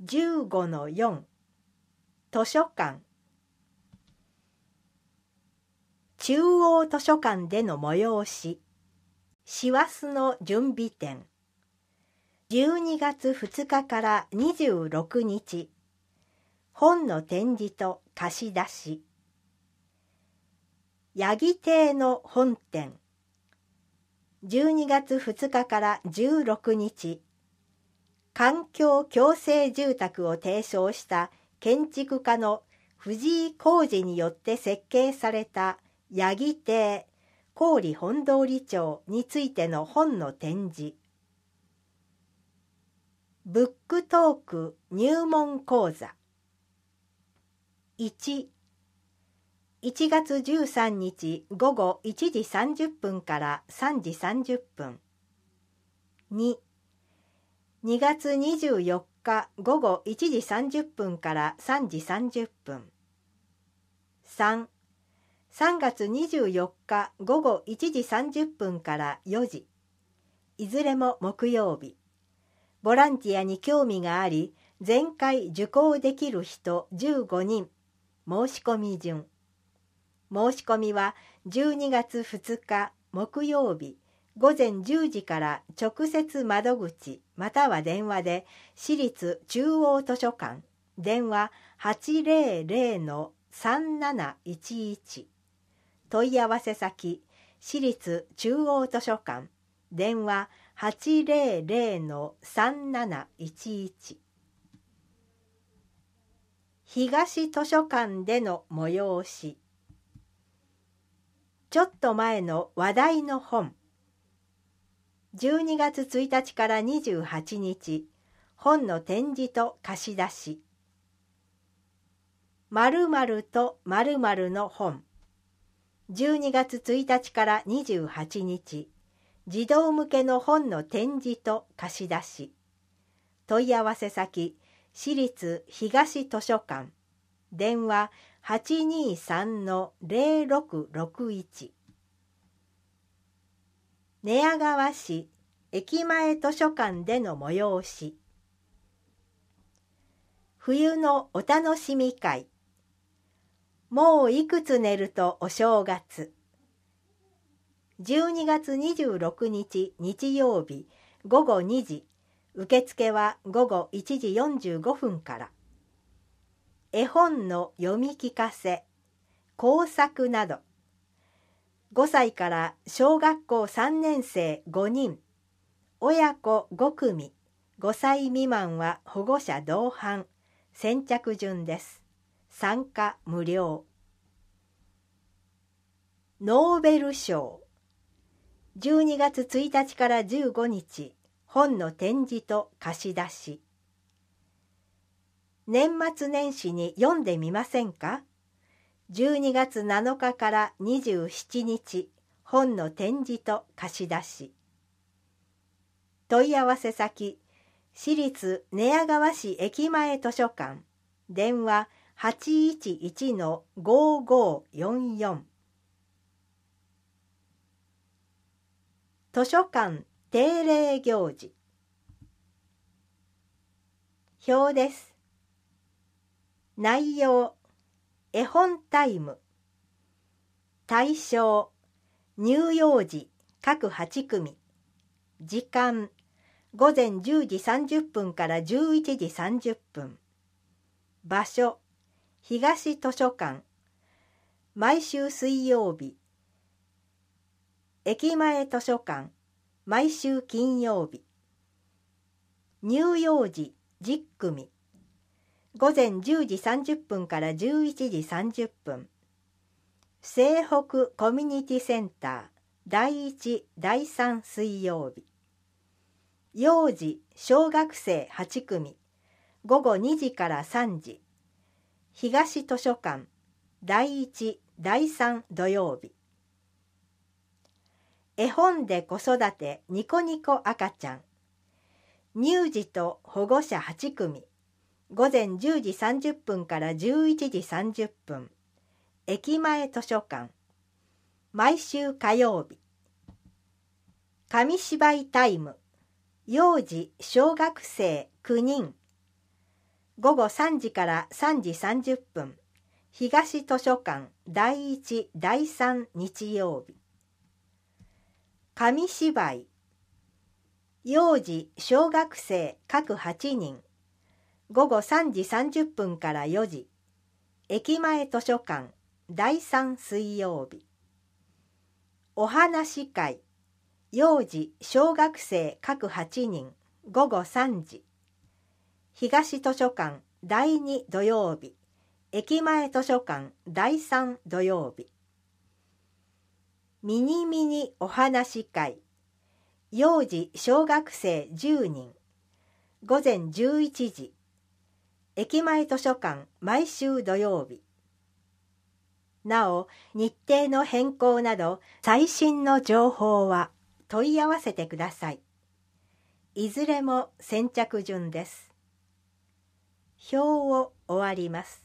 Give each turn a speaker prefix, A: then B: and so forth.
A: 15-4 図書館。中央図書館での催し、師走の準備展。12月2日から26日、本の展示と貸し出し。八木邸の本展。12月2日から16日、環境共生住宅を提唱した建築家の藤井浩二によって設計された八木邸郡本通町についての本の展示。ブックトーク入門講座。1月13日午後1時30分から3時30分。2月24日午後1時30分から3時30分。3月24日午後1時30分から4時。いずれも木曜日。ボランティアに興味があり、全会受講できる人15人。申し込み順。申し込みは12月2日木曜日午前10時から直接窓口または電話で市立中央図書館電話 800-3711 問い合わせ先市立中央図書館電話 800-3711 東図書館での催し。ちょっと前の話題の本。12月1日から28日、本の展示と貸し出し。〇〇と〇〇の本。12月1日から28日、児童向けの本の展示と貸し出し。問い合わせ先、市立東図書館。電話823-0661。寝屋川市駅前図書館での催し。冬のお楽しみ会。もういくつ寝るとお正月。12月26日日曜日午後2時。受付は午後1時45分から。絵本の読み聞かせ、工作など。5歳から小学校3年生5人、親子5組、5歳未満は保護者同伴、先着順です。参加無料。ノーベル賞。12月1日から15日、本の展示と貸し出し。年末年始に読んでみませんか？12月7日から27日、本の展示と貸し出し。問い合わせ先、市立寝屋川市駅前図書館、電話 811-5544。図書館定例行事。表です。内容、絵本タイム。対象、乳幼児各8組。時間、午前10時30分から11時30分。場所、東図書館。毎週水曜日。駅前図書館。毎週金曜日。乳幼児10組。午前10時30分から11時30分。西北コミュニティセンター第1、第3水曜日。幼児小学生8組。午後2時から3時。東図書館第1、第3土曜日。絵本で子育てニコニコ赤ちゃん。乳児と保護者8組。午前10時30分から11時30分。駅前図書館。毎週火曜日。紙芝居タイム。幼児小学生9人。 午後3時から3時30分、東図書館第1、第3日曜日。紙芝居、幼児、小学生各8人、午後3時30分から4時、駅前図書館第3水曜日。お話会、幼児、小学生各8人、午後3時、東図書館第2土曜日、駅前図書館第3土曜日。ミニミニお話会、幼児小学生10人、午前11時、駅前図書館毎週土曜日。なお、日程の変更など最新の情報は問い合わせてください。いずれも先着順です。表を終わります。